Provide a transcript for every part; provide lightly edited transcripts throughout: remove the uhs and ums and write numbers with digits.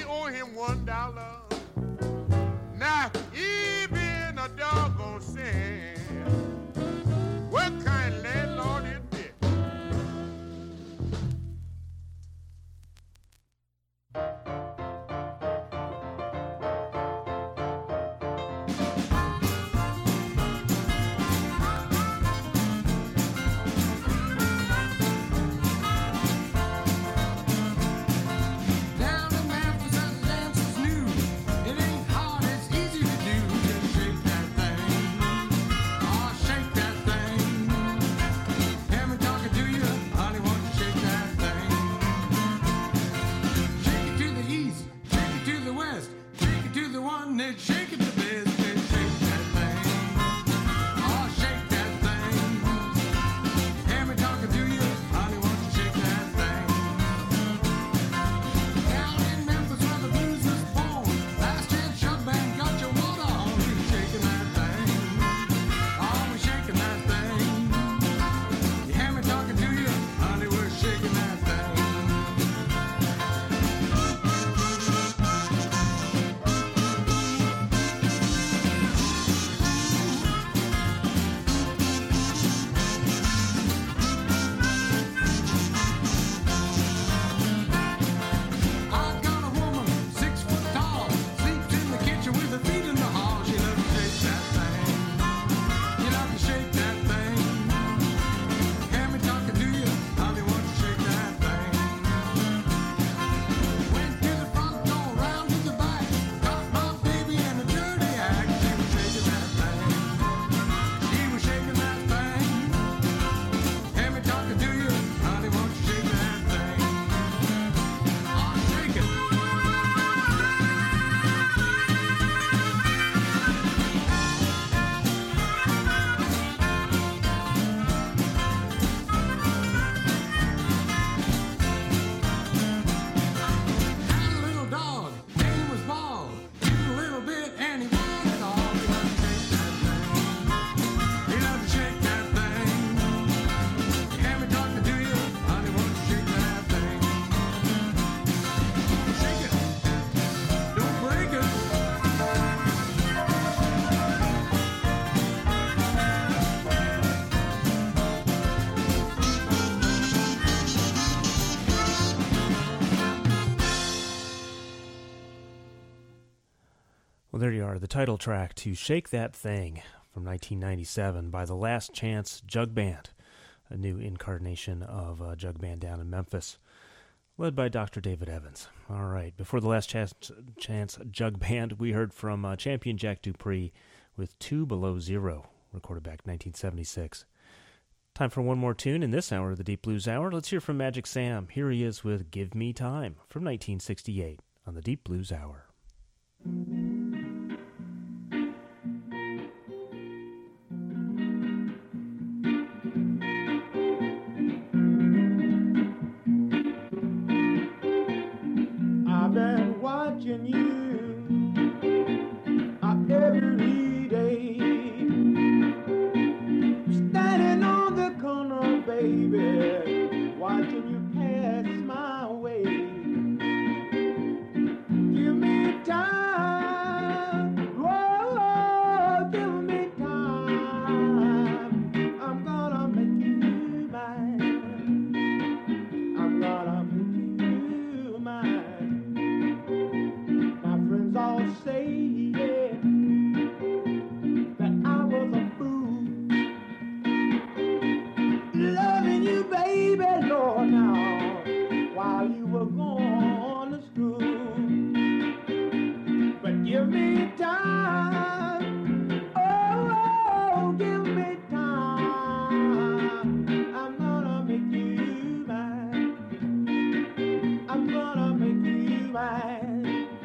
owe him $1. Now he been a doggone sin. What kind of landlord is this? There you are, the title track to Shake That Thing from 1997 by the Last Chance Jug Band, a new incarnation of Jug Band down in Memphis, led by Dr. David Evans. All right, before the Last Chance Jug Band, we heard from champion Jack Dupree with 2 Below Zero, recorded back in 1976. Time for one more tune in this hour of the Deep Blues Hour. Let's hear from Magic Sam. Here he is with Give Me Time from 1968 on the Deep Blues Hour. I've been watching you every day, standing on the corner, baby, watching you pass my way. Give me time, whoa, give me time. I'm gonna make you mine. I'm gonna make you mine. My friends all say, yeah, that I was a fool, loving you, baby, Lord, now, while you were going to school. But give me time, oh, give me time. I'm gonna make you mine. I'm gonna make you mine.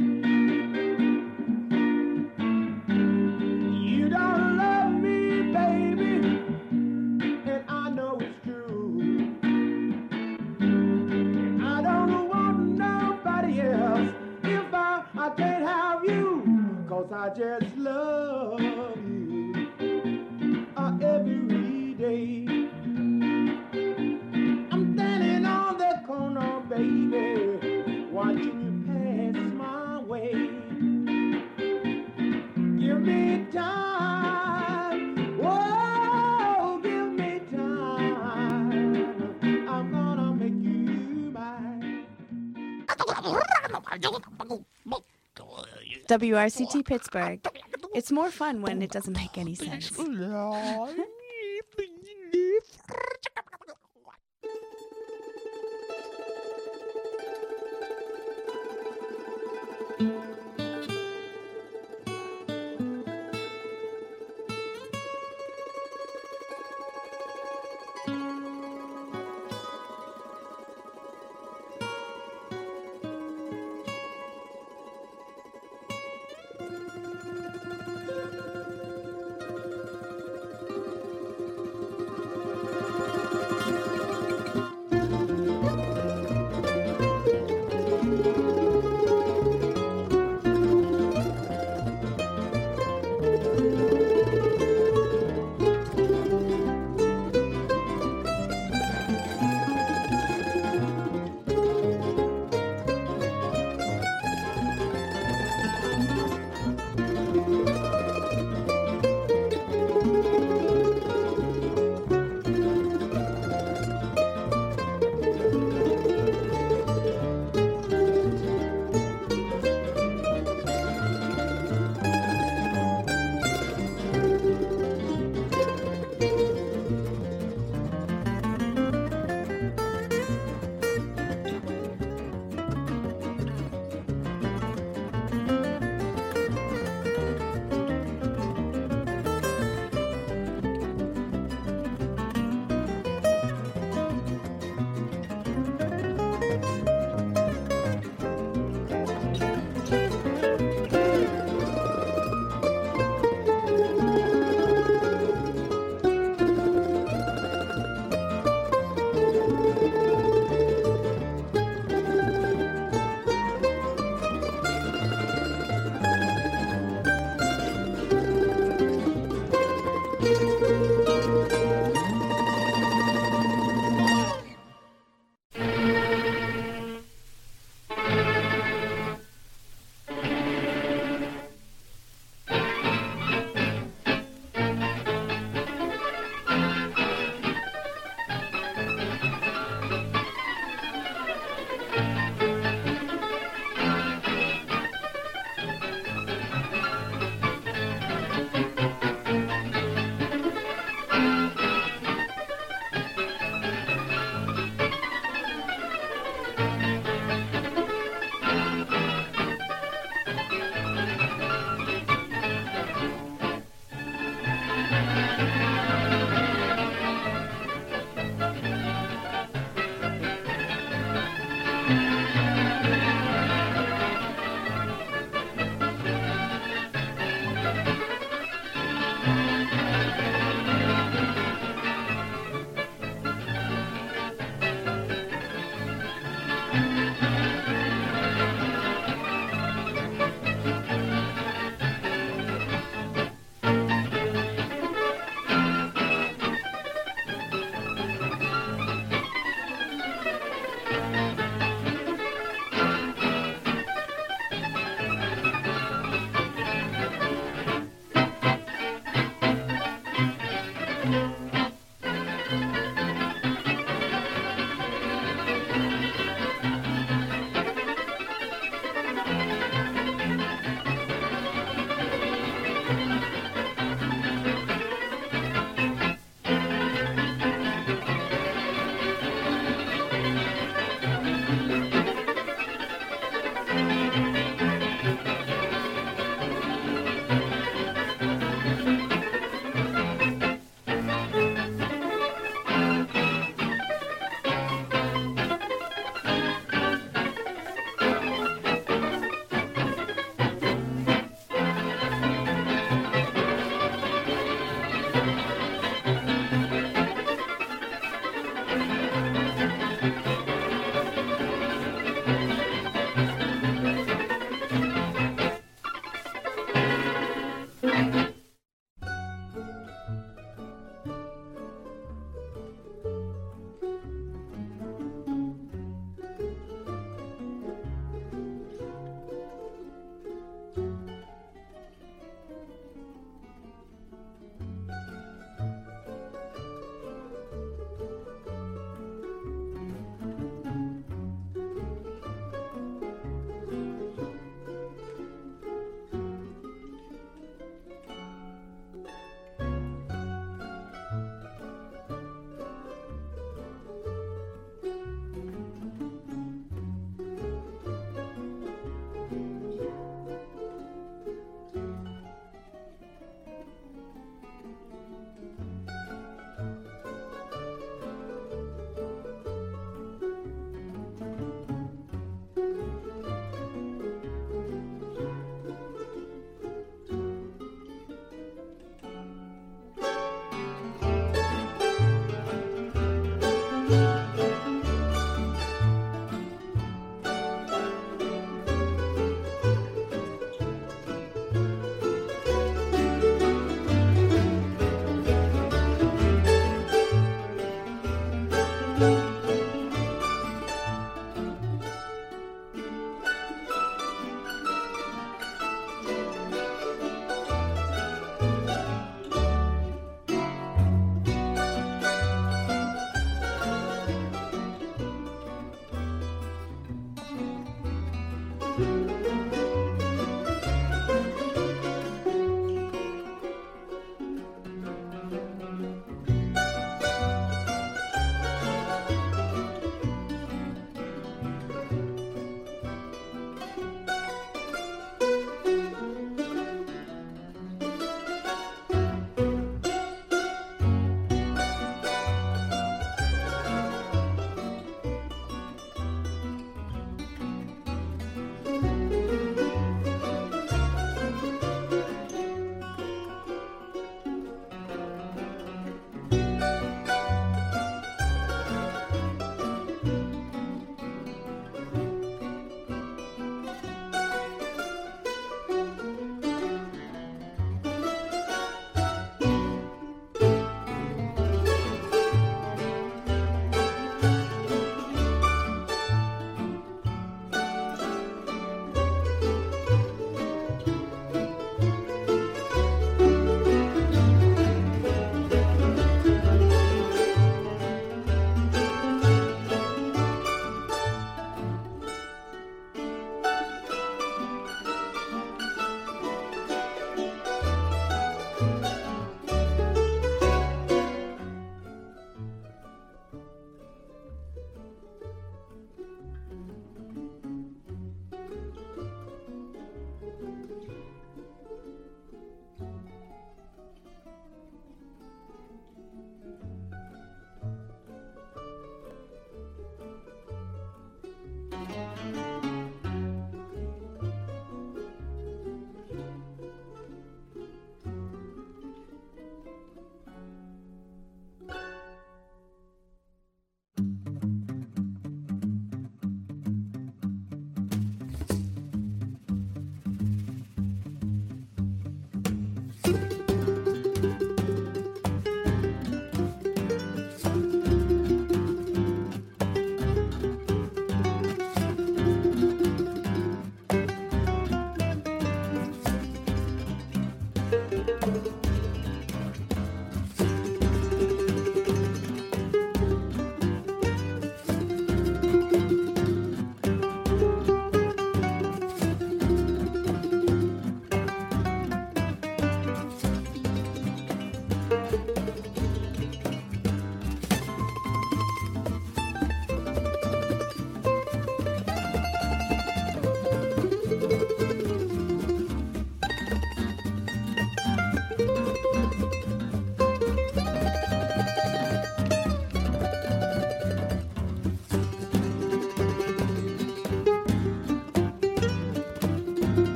You don't love me, baby, and I know it's true. And I don't want nobody else if I can't have you, 'cause I just love you every day. I'm standing on the corner, baby, watching you pass my WRCT Pittsburgh. It's more fun when it doesn't make any sense.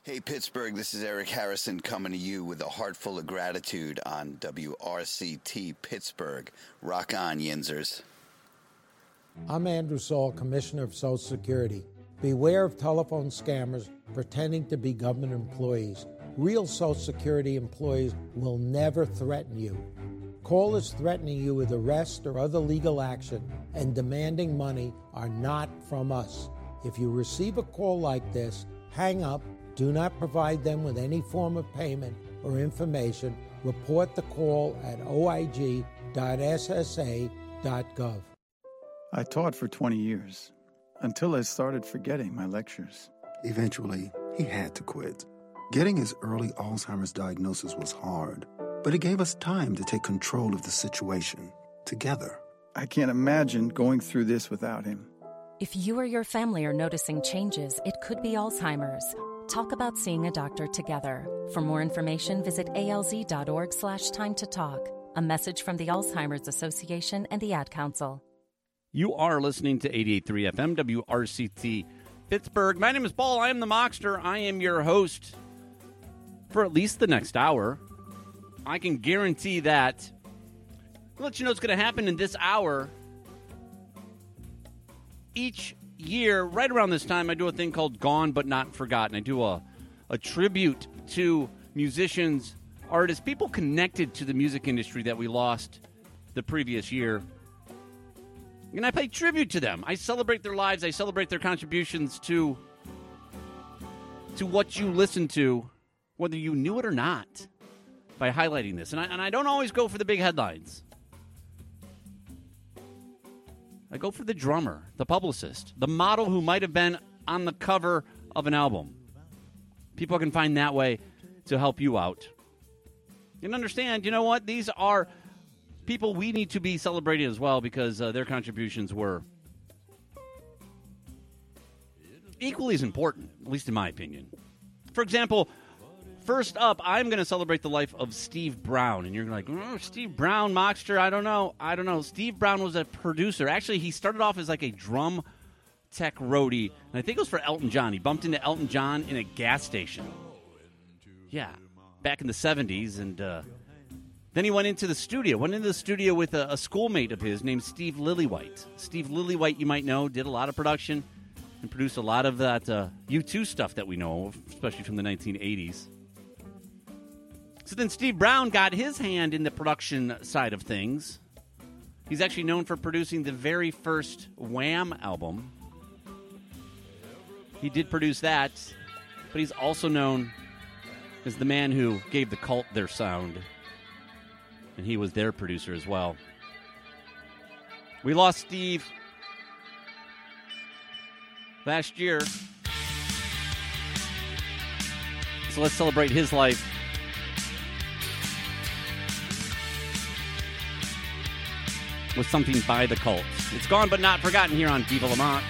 Hey, Pittsburgh, this is Eric Harrison coming to you with a heart full of gratitude on WRCT Pittsburgh. Rock on, Yinzers. I'm Andrew Saul, Commissioner of Social Security. Beware of telephone scammers pretending to be government employees. Real Social Security employees will never threaten you. Callers threatening you with arrest or other legal action and demanding money are not from us. If you receive a call like this, hang up. Do not provide them with any form of payment or information. Report the call at oig.ssa.gov. I taught for 20 years, until I started forgetting my lectures. Eventually, he had to quit. Getting his early Alzheimer's diagnosis was hard, but it gave us time to take control of the situation together. I can't imagine going through this without him. If you or your family are noticing changes, it could be Alzheimer's. Talk about seeing a doctor together. For more information, visit alz.org/time to talk. A message from the Alzheimer's Association and the Ad Council. You are listening to 88.3 FM WRCT Pittsburgh. My name is Paul. I am the Mockster. I am your host for at least the next hour. I can guarantee that. I'll let you know what's going to happen in this hour. Each year, right around this time, I do a thing called Gone But Not Forgotten. I do a tribute to musicians, artists, people connected to the music industry that we lost the previous year. And I pay tribute to them. I celebrate their lives. I celebrate their contributions to what you listen to, whether you knew it or not, by highlighting this. And I don't always go for the big headlines. I go for the drummer, the publicist, the model who might have been on the cover of an album. People can find that way to help you out. And understand, you know what? These are people we need to be celebrating as well because their contributions were equally as important, at least in my opinion. For example, first up, I'm going to celebrate the life of Steve Brown. And you're like, oh, Steve Brown, Mockster, I don't know. Steve Brown was a producer. Actually, he started off as like a drum tech roadie. And I think it was for Elton John. He bumped into Elton John in a gas station. Yeah, back in the 70s. And then he went into the studio. With a schoolmate of his named Steve Lillywhite. Steve Lillywhite, you might know, did a lot of production and produced a lot of that U2 stuff that we know of, especially from the 1980s. So then Steve Brown got his hand in the production side of things. He's actually known for producing the very first Wham album. He did produce that, but he's also known as the man who gave the Cult their sound. And he was their producer as well. We lost Steve last year. So let's celebrate his life. With something by the Cult. It's Gone But Not Forgotten here on Viva Lamont.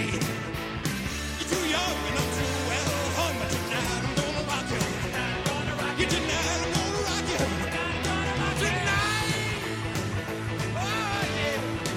You're too young and I'm too well hung, but tonight I'm gonna rock you. Yeah, tonight I'm gonna rock you. Tonight, oh yeah.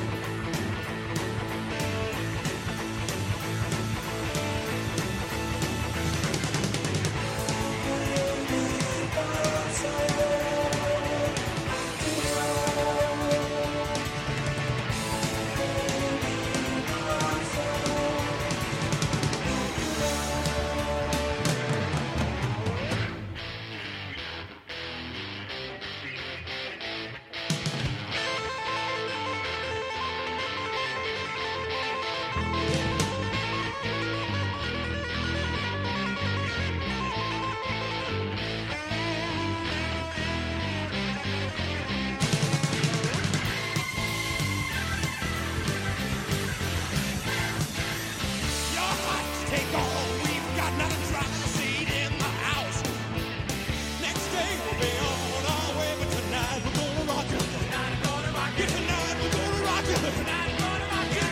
Take all we've got, not a drop of seed in the house. Next day we'll be on our way, but tonight we're gonna rock you. Tonight I'm gonna rock you. Tonight we're gonna rock you. Tonight I'm gonna rock you.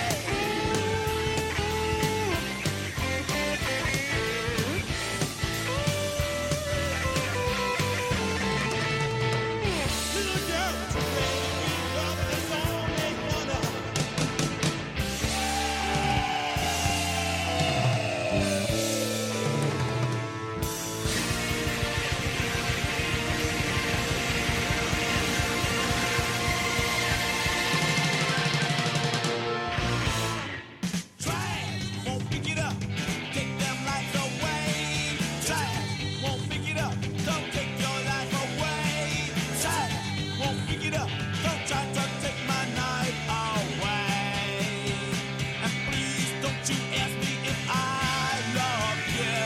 Little girl, it's a really big love, and it's all make fun of. Try it, won't pick it up. Take them lights away. Try it, won't pick it up. Don't take your life away. Try it, won't pick it up. Don't try to take my night away. And please don't you ask me if I love you.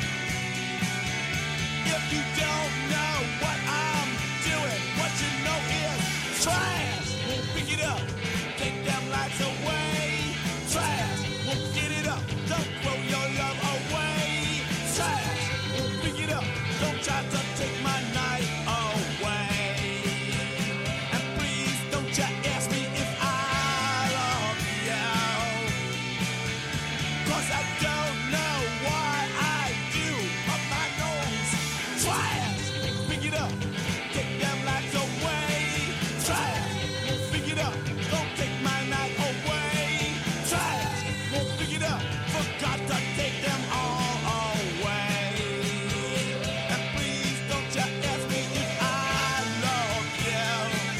If you don't know what I'm doing, what you know is trash. Won't pick it up. Take them lights away. Trash. Won't get it up. Don't throw your love away. Trash. Won't pick it up. Don't try to take my night away. And please don't you ask me if I love you. 'Cause I don't know why I do. Up my nose. Trash. Won't pick it up. Take them lights away. Trash. Won't pick it up. Don't take my night away. Trash. Won't pick it up. Forgot to take them all away. And please don't you ask me if I love you.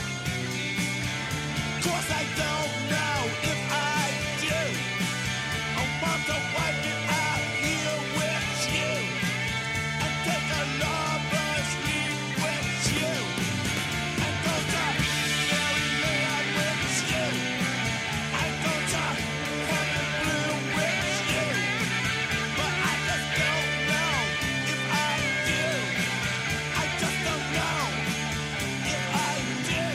'Cause I don't know if I do. I want to wipe it out here with you. And take a lover's leave with you. And go to fairyland with you. And go to heaven blue with you. But I just don't know if I do. I just don't know if I do.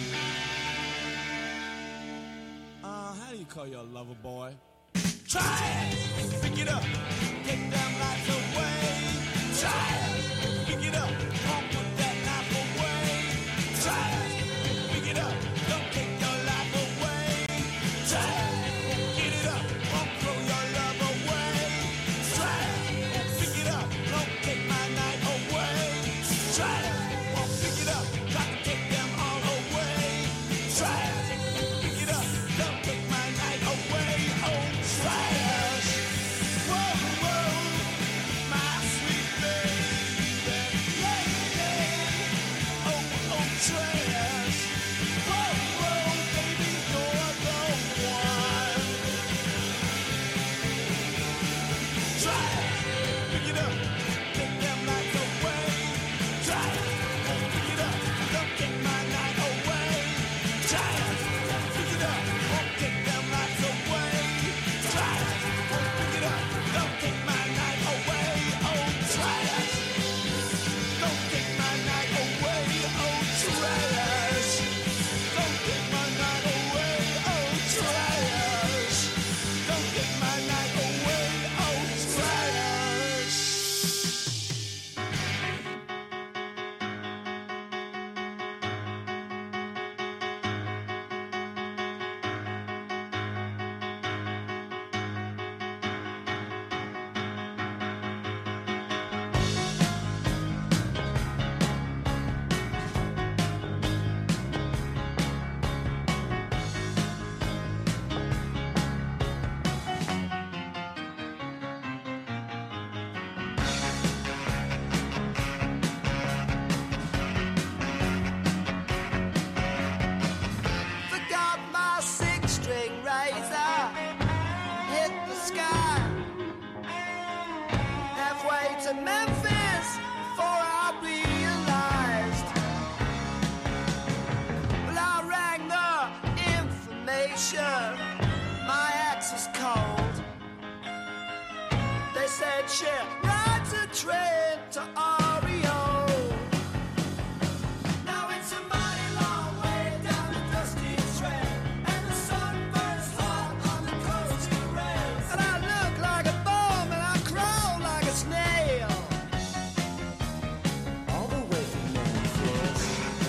How do you call your lover boy? Try it, pick it up, take them lights away. Try it, pick it up, won't put that knife away. Try it, pick it up, don't take your life away. Try it, get it up, won't throw your love away. Try it, pick it up, don't take my night away. Try it, won't pick it up, got to take them all away. Try it, pick it up, don't take my night away. Oh, trash. Whoa. chair rides a train to Oreo. Now it's a mighty long way down the dusty trail, and the sun burns hot on the coastal rails. And I look like a bum and I crawl like a snail. All the way from Memphis.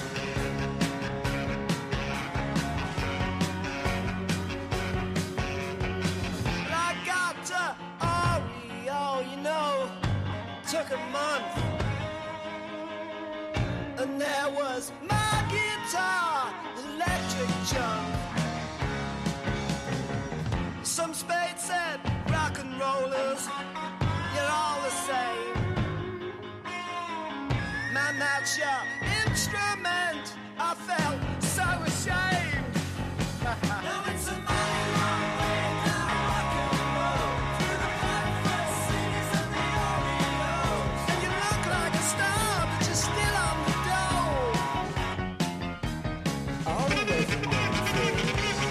But I got to Oreo, you know, took a month. And there was my guitar, electric junk. Some spade said, rock and rollers, you're all the same. Man, that's your instrument. I felt so ashamed. Now it's a mighty long way down rock and roll, through the Memphis cities and the Oreos. And you look like a star, but you're still on the dole. All the way from Memphis.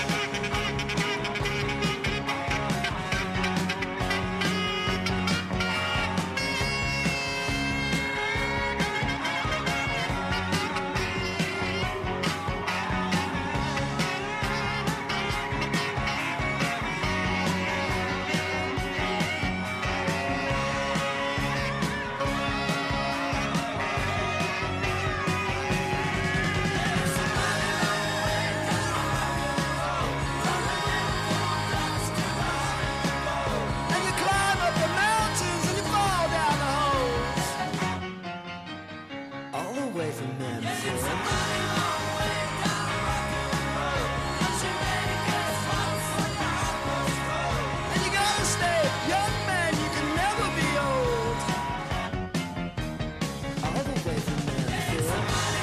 And you climb up the mountains and you fall down the holes. All the way from Memphis. And you gotta stay young, man, you can never be old. All the way from Memphis.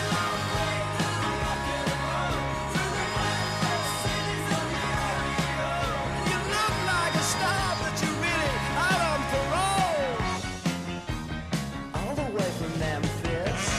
You look like a star, but you're really out on parole. All the way from Memphis.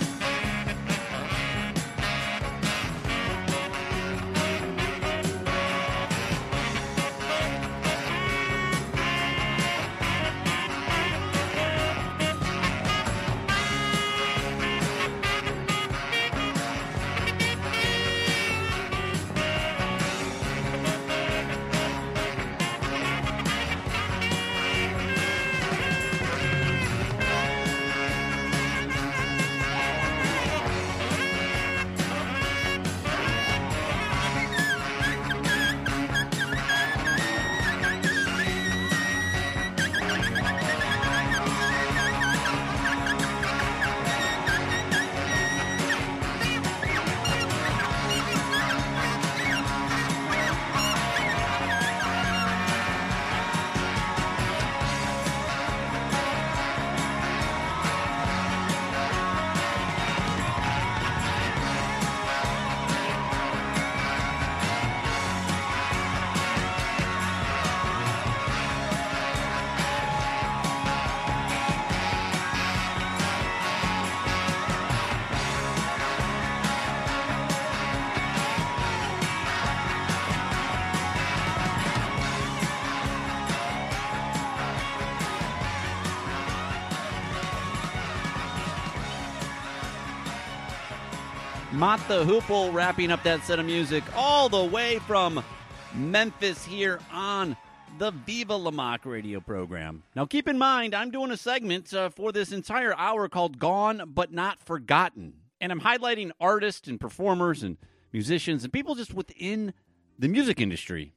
Mott the Hoople wrapping up that set of music all the way from Memphis here on the Viva La Mock radio program. Now, keep in mind, I'm doing a segment for this entire hour called Gone But Not Forgotten. And I'm highlighting artists and performers and musicians and people just within the music industry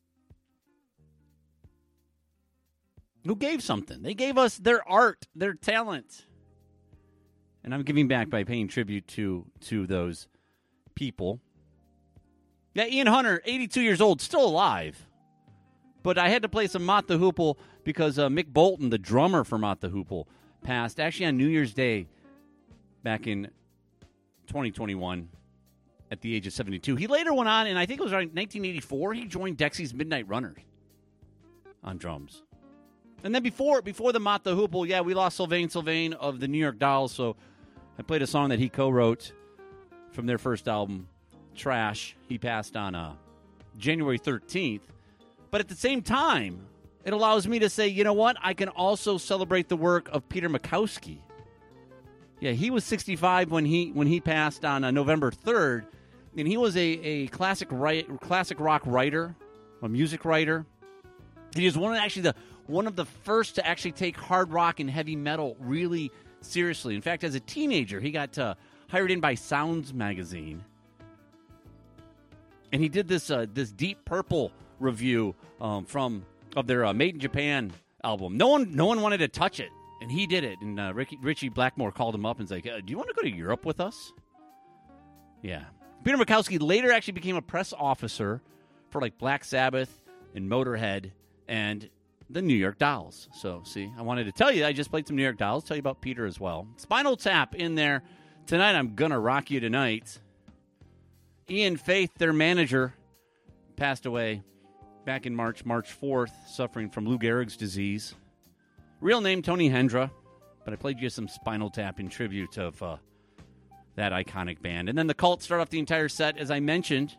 who gave something. They gave us their art, their talent. And I'm giving back by paying tribute to those people. Yeah, Ian Hunter, 82 years old, still alive. But I had to play some Mott the Hoople because Mick Bolton, the drummer for Mott the Hoople, passed actually on New Year's Day back in 2021 at the age of 72. He later went on, and I think it was around 1984, he joined Dexy's Midnight Runners on drums. And then before the Mott the Hoople, yeah, we lost Sylvain of the New York Dolls, so I played a song that he co-wrote from their first album, Trash. He passed on January 13th. But at the same time, It allows me to say, you know what? I can also celebrate the work of Peter Makowski. Yeah, he was 65 when he passed on November 3rd, and he was a classic rock writer, a music writer. He was one of the first to actually take hard rock and heavy metal really seriously. In fact, as a teenager, he got hired in by Sounds magazine, and he did this Deep Purple review of their Made in Japan album. No one wanted to touch it. And he did it, and Richie Blackmore called him up and was like, do you want to go to Europe with us? Yeah. Peter Makowski later actually became a press officer for like Black Sabbath and Motorhead and the New York Dolls. So, see, I wanted to tell you, I just played some New York Dolls, tell you about Peter as well. Spinal Tap in there. Tonight, I'm Gonna Rock You Tonight. Ian Faith, their manager, passed away back in March 4th, suffering from Lou Gehrig's disease. Real name, Tony Hendra, but I played you some Spinal Tap in tribute of that iconic band. And then the Cult start off the entire set, as I mentioned.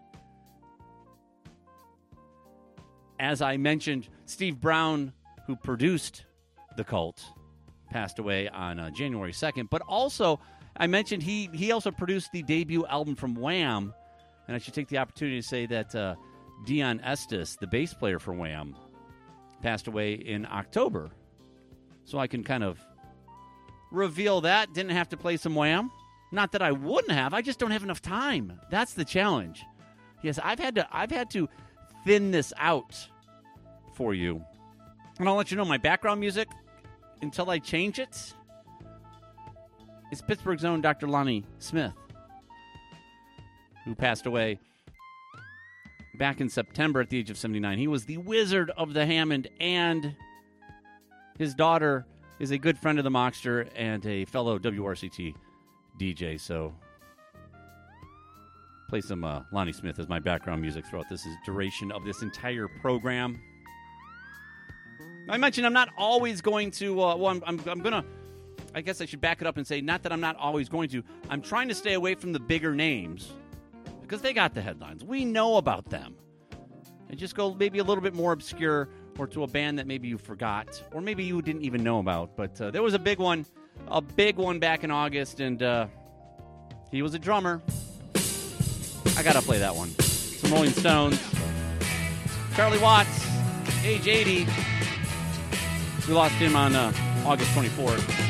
Steve Brown, who produced the Cult, passed away on January 2nd. But also, I mentioned he also produced the debut album from Wham, and I should take the opportunity to say that Dion Estes, the bass player for Wham, passed away in October. So I can kind of reveal that. Didn't have to play some Wham. Not that I wouldn't have. I just don't have enough time. That's the challenge. Yes, I've had to thin this out for you. And I'll let you know my background music, until I change it, is Pittsburgh's own Dr. Lonnie Smith, who passed away back in September at the age of 79. He was the Wizard of the Hammond, and his daughter is a good friend of the Mockster and a fellow WRCT DJ. So play some Lonnie Smith as my background music throughout this duration of this entire program. I mentioned I'm not always going to, I'm going to, I guess I should back it up and say, not that I'm not always going to. I'm trying to stay away from the bigger names because they got the headlines. We know about them. And just go maybe a little bit more obscure, or to a band that maybe you forgot, or maybe you didn't even know about. But there was a big one back in August, and he was a drummer. I got to play that one. Some Rolling Stones. Charlie Watts, age 80. We lost him on August 24th.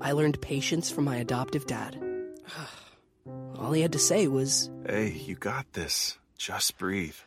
I learned patience from my adoptive dad. All he had to say was, "Hey, you got this. Just breathe."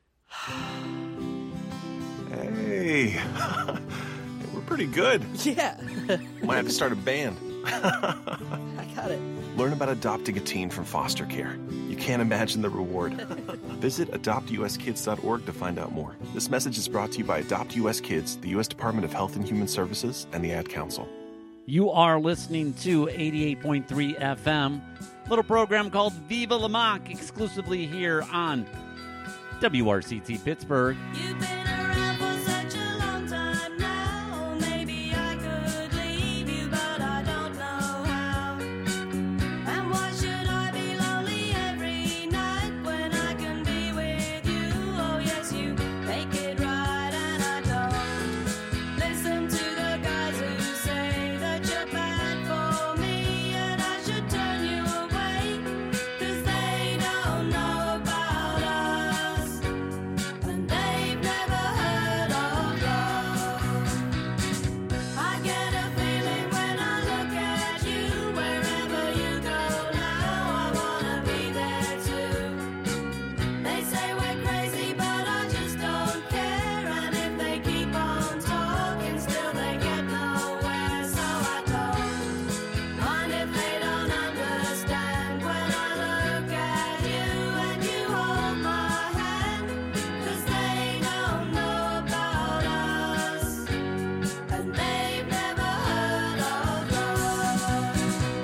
Hey, we're pretty good. Yeah. Might have to start a band. I got it. Learn about adopting a teen from foster care. You can't imagine the reward. Visit adoptuskids.org to find out more. This message is brought to you by Adopt US Kids, the U.S. Department of Health and Human Services, and the Ad Council. You are listening to 88.3 FM, a little program called Viva La Mock, exclusively here on WRCT Pittsburgh. You've been around for such a long time now. Maybe I could leave you, but I don't know how. And why should I be lonely every night when I can be with you? Oh yes, you make it right and I don't. Listen to the guys who say that you're bad for me and I should turn you away, 'cause they don't know about us. And they've never heard of love. I get a feeling when I look at you. Wherever you go now, I wanna be there too. They say we're crazy, but I just don't care. And if they keep on talking, still they get nowhere. So I don't mind if they don't understand when I look at you and you hold my hand. 'Cause they don't know about us, and they've never heard of love.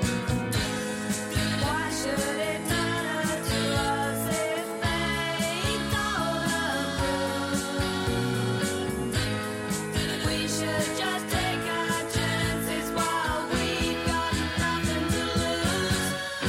Why should it matter to us if they don't approve? We should just take our chances while we've got nothing to lose.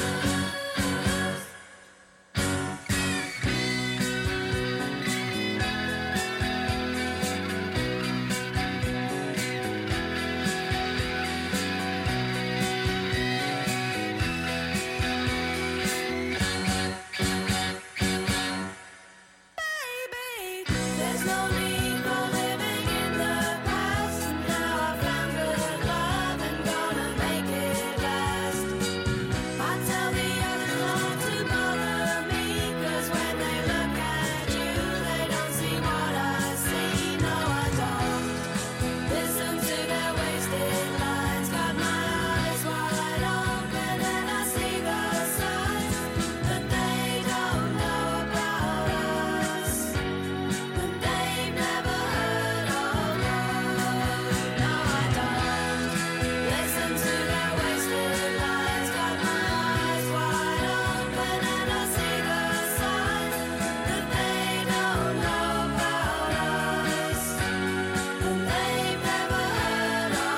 There's no need for living in the past. Now I found good love and gonna make it last. I tell the others not to bother me, 'cause when they look at you, they don't see what I see. No, I don't listen to their wasted lines. Got my eyes wide open and I see the signs that they don't know about us. But they've never heard of love. No, I don't listen to their wasted lines. Got my eyes wide open and I see the signs that they don't know about us. But they've never heard of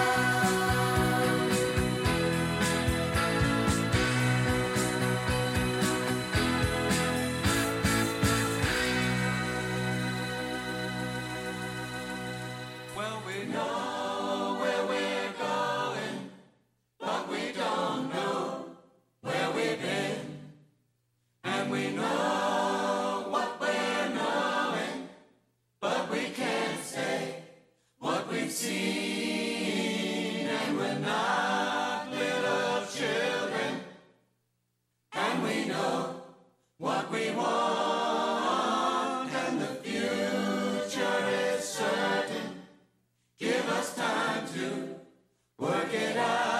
Well, we know where we're going, but we don't know where we've been. And we know what we're knowing, but we can't say what we've seen. And we're not little children, and we know what we want, and the future is certain. Give us time to work it out.